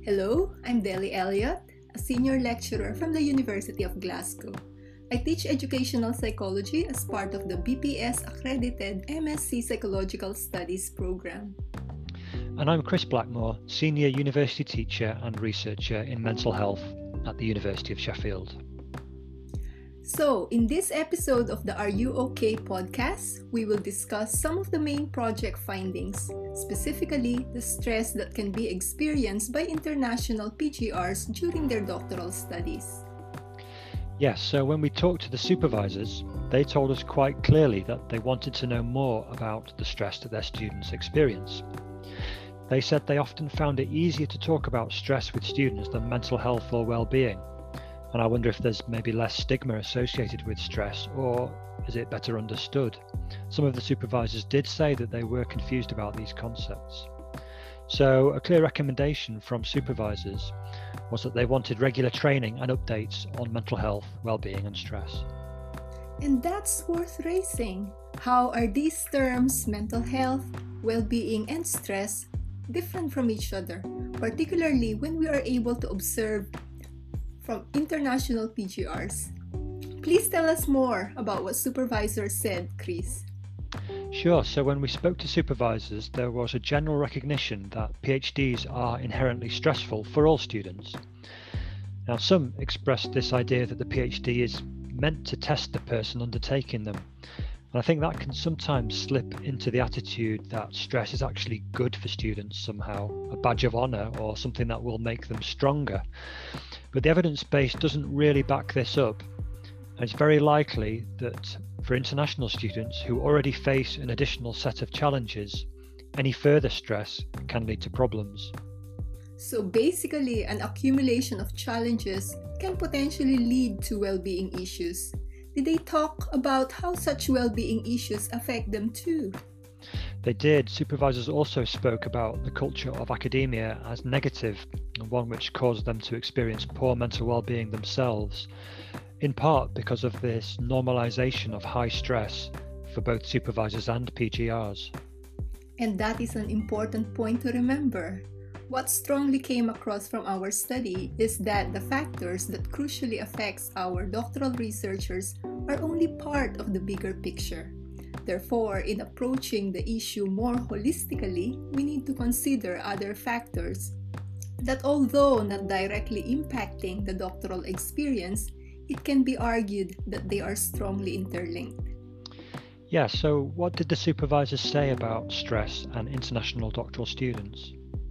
Hello, I'm Deli Elliott, a senior lecturer from the University of Glasgow. I teach educational psychology as part of the BPS accredited MSc Psychological Studies program. And I'm Chris Blackmore, senior university teacher and researcher in mental health at the University of Sheffield. So, in this episode of the Are You OK podcast, we will discuss some of the main project findings, specifically the stress that can be experienced by international PGRs during their doctoral studies. Yes, so when we talked to the supervisors, they told us quite clearly that they wanted to know more about the stress that their students experience. They said they often found it easier to talk about stress with students than mental health or well-being. And I wonder if there's maybe less stigma associated with stress, or is it better understood? Some of the supervisors did say that they were confused about these concepts. So a clear recommendation from supervisors was that they wanted regular training and updates on mental health, well-being and stress. And that's worth raising. How are these terms, mental health, well-being and stress, different from each other, particularly when we are able to observe from international PGRs? Please tell us more about what supervisors said, Chris. Sure, so when we spoke to supervisors, there was a general recognition that PhDs are inherently stressful for all students. Now, some expressed this idea that the PhD is meant to test the person undertaking them. And I think that can sometimes slip into the attitude that stress is actually good for students somehow, a badge of honour or something that will make them stronger. But the evidence base doesn't really back this up. And it's very likely that for international students who already face an additional set of challenges, any further stress can lead to problems. So basically, an accumulation of challenges can potentially lead to well-being issues. Did they talk about how such well-being issues affect them too? They did. Supervisors also spoke about the culture of academia as negative, and one which caused them to experience poor mental well-being themselves, in part because of this normalization of high stress for both supervisors and PGRs. And that is an important point to remember. What strongly came across from our study is that the factors that crucially affects our doctoral researchers are only part of the bigger picture. Therefore, in approaching the issue more holistically, we need to consider other factors that, although not directly impacting the doctoral experience, it can be argued that they are strongly interlinked. Yeah, so what did the supervisors say about stress and international doctoral students?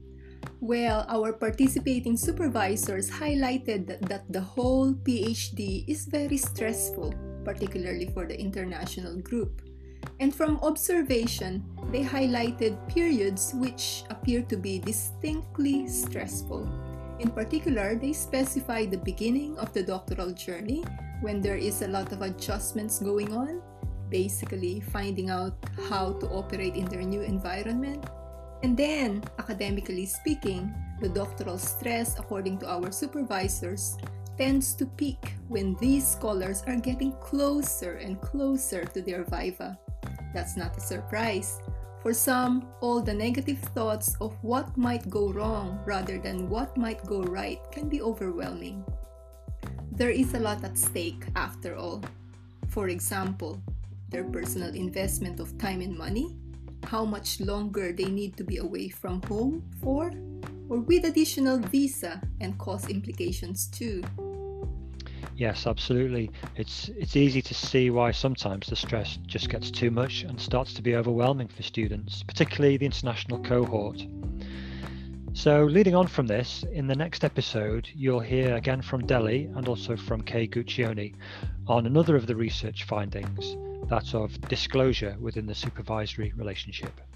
Well, our participating supervisors highlighted that the whole PhD is very stressful, particularly for the international group. And from observation, they highlighted periods which appear to be distinctly stressful. In particular, they specify the beginning of the doctoral journey when there is a lot of adjustments going on, basically finding out how to operate in their new environment. And then, academically speaking, the doctoral stress, according to our supervisors, tends to peak when these scholars are getting closer and closer to their viva. That's not a surprise. For some, all the negative thoughts of what might go wrong rather than what might go right can be overwhelming. There is a lot at stake after all. For example, their personal investment of time and money, how much longer they need to be away from home for, or with additional visa and cost implications too. Yes, absolutely. It's easy to see why sometimes the stress just gets too much and starts to be overwhelming for students, particularly the international cohort. So leading on from this, in the next episode, you'll hear again from Deli and also from Kay Guccione on another of the research findings, that of disclosure within the supervisory relationship.